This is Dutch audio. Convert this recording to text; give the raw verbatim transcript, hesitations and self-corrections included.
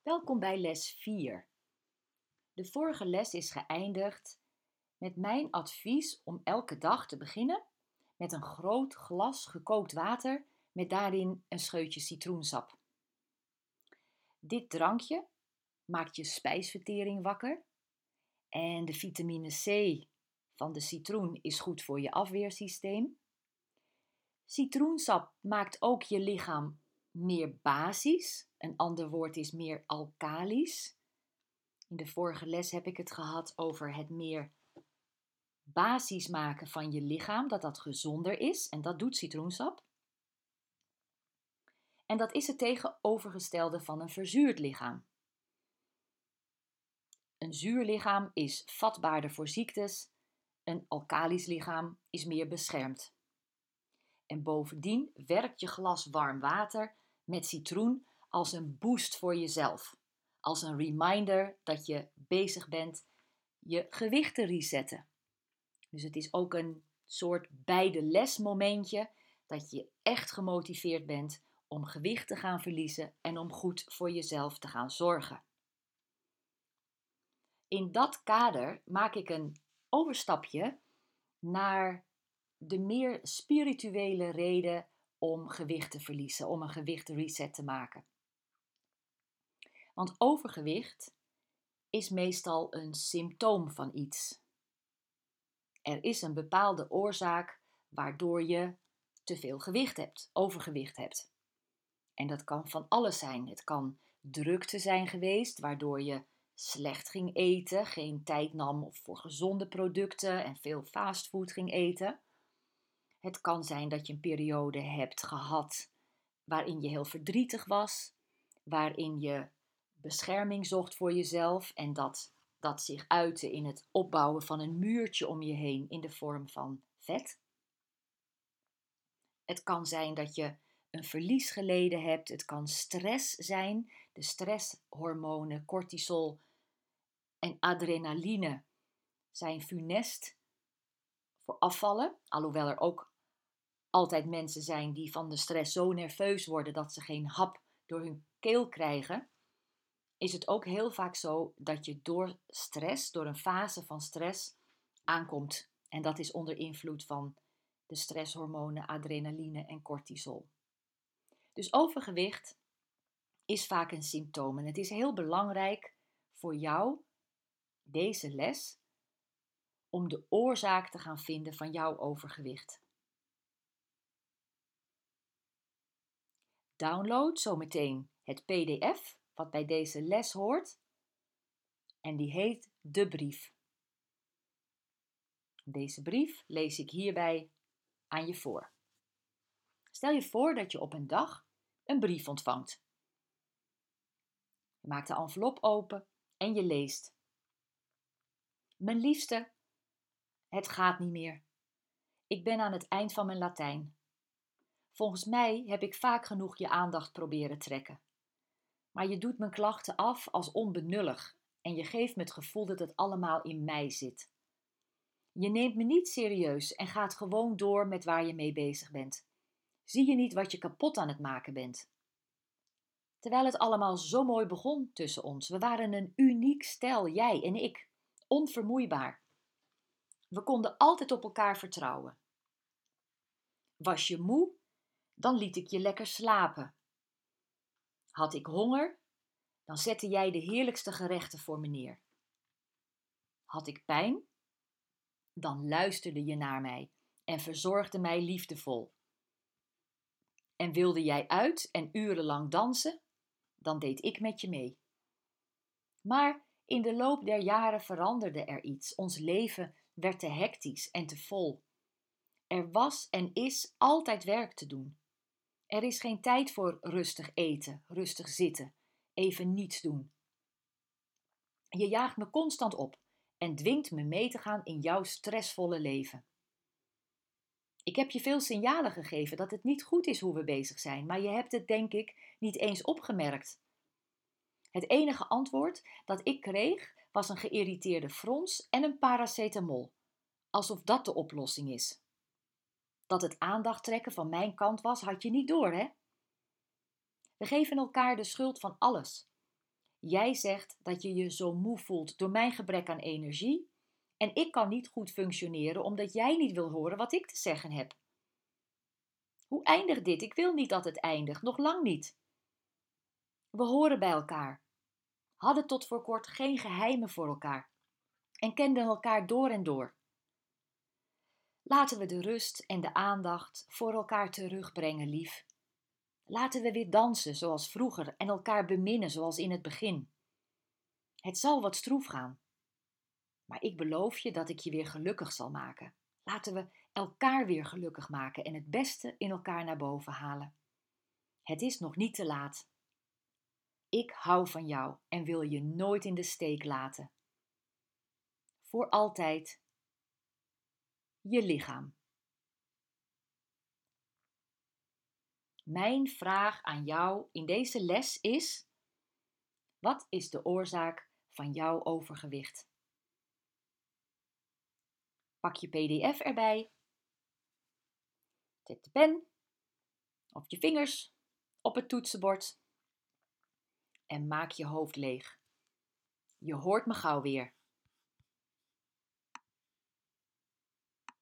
Welkom bij les vier. De vorige les is geëindigd met mijn advies om elke dag te beginnen met een groot glas gekookt water met daarin een scheutje citroensap. Dit drankje maakt je spijsvertering wakker en de vitamine C van de citroen is goed voor je afweersysteem. Citroensap maakt ook je lichaam meer basisch, een ander woord is meer alkalisch. In de vorige les heb ik het gehad over het meer basisch maken van je lichaam, dat dat gezonder is en dat doet citroensap. En dat is het tegenovergestelde van een verzuurd lichaam. Een zuur lichaam is vatbaarder voor ziektes, een alkalisch lichaam is meer beschermd. En bovendien werkt je glas warm water met citroen als een boost voor jezelf. Als een reminder dat je bezig bent je gewicht te resetten. Dus het is ook een soort beide les momentje dat je echt gemotiveerd bent om gewicht te gaan verliezen en om goed voor jezelf te gaan zorgen. In dat kader maak ik een overstapje naar de meer spirituele reden om gewicht te verliezen, om een gewichtreset te maken. Want overgewicht is meestal een symptoom van iets. Er is een bepaalde oorzaak waardoor je te veel gewicht hebt, overgewicht hebt. En dat kan van alles zijn. Het kan drukte zijn geweest, waardoor je slecht ging eten, geen tijd nam voor gezonde producten en veel fastfood ging eten. Het kan zijn dat je een periode hebt gehad waarin je heel verdrietig was, waarin je bescherming zocht voor jezelf en dat dat zich uitte in het opbouwen van een muurtje om je heen in de vorm van vet. Het kan zijn dat je een verlies geleden hebt. Het kan stress zijn. De stresshormonen, cortisol en adrenaline zijn funest voor afvallen. Alhoewel er ook altijd mensen zijn die van de stress zo nerveus worden dat ze geen hap door hun keel krijgen, is het ook heel vaak zo dat je door stress, door een fase van stress, aankomt. En dat is onder invloed van de stresshormonen adrenaline en cortisol. Dus overgewicht is vaak een symptoom. En het is heel belangrijk voor jou, deze les, om de oorzaak te gaan vinden van jouw overgewicht. Download zometeen het P D F wat bij deze les hoort en die heet De Brief. Deze brief lees ik hierbij aan je voor. Stel je voor dat je op een dag een brief ontvangt. Je maakt de envelop open en je leest: Mijn liefste, het gaat niet meer. Ik ben aan het eind van mijn Latijn. Volgens mij heb ik vaak genoeg je aandacht proberen trekken. Maar je doet mijn klachten af als onbenullig en je geeft me het gevoel dat het allemaal in mij zit. Je neemt me niet serieus en gaat gewoon door met waar je mee bezig bent. Zie je niet wat je kapot aan het maken bent? Terwijl het allemaal zo mooi begon tussen ons. We waren een uniek stel, jij en ik. Onvermoeibaar. We konden altijd op elkaar vertrouwen. Was je moe? Dan liet ik je lekker slapen. Had ik honger? Dan zette jij de heerlijkste gerechten voor me neer. Had ik pijn? Dan luisterde je naar mij en verzorgde mij liefdevol. En wilde jij uit en urenlang dansen? Dan deed ik met je mee. Maar in de loop der jaren veranderde er iets. Ons leven werd te hectisch en te vol. Er was en is altijd werk te doen. Er is geen tijd voor rustig eten, rustig zitten, even niets doen. Je jaagt me constant op en dwingt me mee te gaan in jouw stressvolle leven. Ik heb je veel signalen gegeven dat het niet goed is hoe we bezig zijn, maar je hebt het, denk ik, niet eens opgemerkt. Het enige antwoord dat ik kreeg was een geïrriteerde frons en een paracetamol, alsof dat de oplossing is. Dat het aandacht trekken van mijn kant was, had je niet door, hè? We geven elkaar de schuld van alles. Jij zegt dat je je zo moe voelt door mijn gebrek aan energie en ik kan niet goed functioneren omdat jij niet wil horen wat ik te zeggen heb. Hoe eindigt dit? Ik wil niet dat het eindigt, nog lang niet. We horen bij elkaar, hadden tot voor kort geen geheimen voor elkaar en kenden elkaar door en door. Laten we de rust en de aandacht voor elkaar terugbrengen, lief. Laten we weer dansen zoals vroeger en elkaar beminnen zoals in het begin. Het zal wat stroef gaan, maar ik beloof je dat ik je weer gelukkig zal maken. Laten we elkaar weer gelukkig maken en het beste in elkaar naar boven halen. Het is nog niet te laat. Ik hou van jou en wil je nooit in de steek laten. Voor altijd. Je lichaam. Mijn vraag aan jou in deze les is: wat is de oorzaak van jouw overgewicht? Pak je P D F erbij. Zet de pen of je vingers op het toetsenbord en maak je hoofd leeg. Je hoort me gauw weer.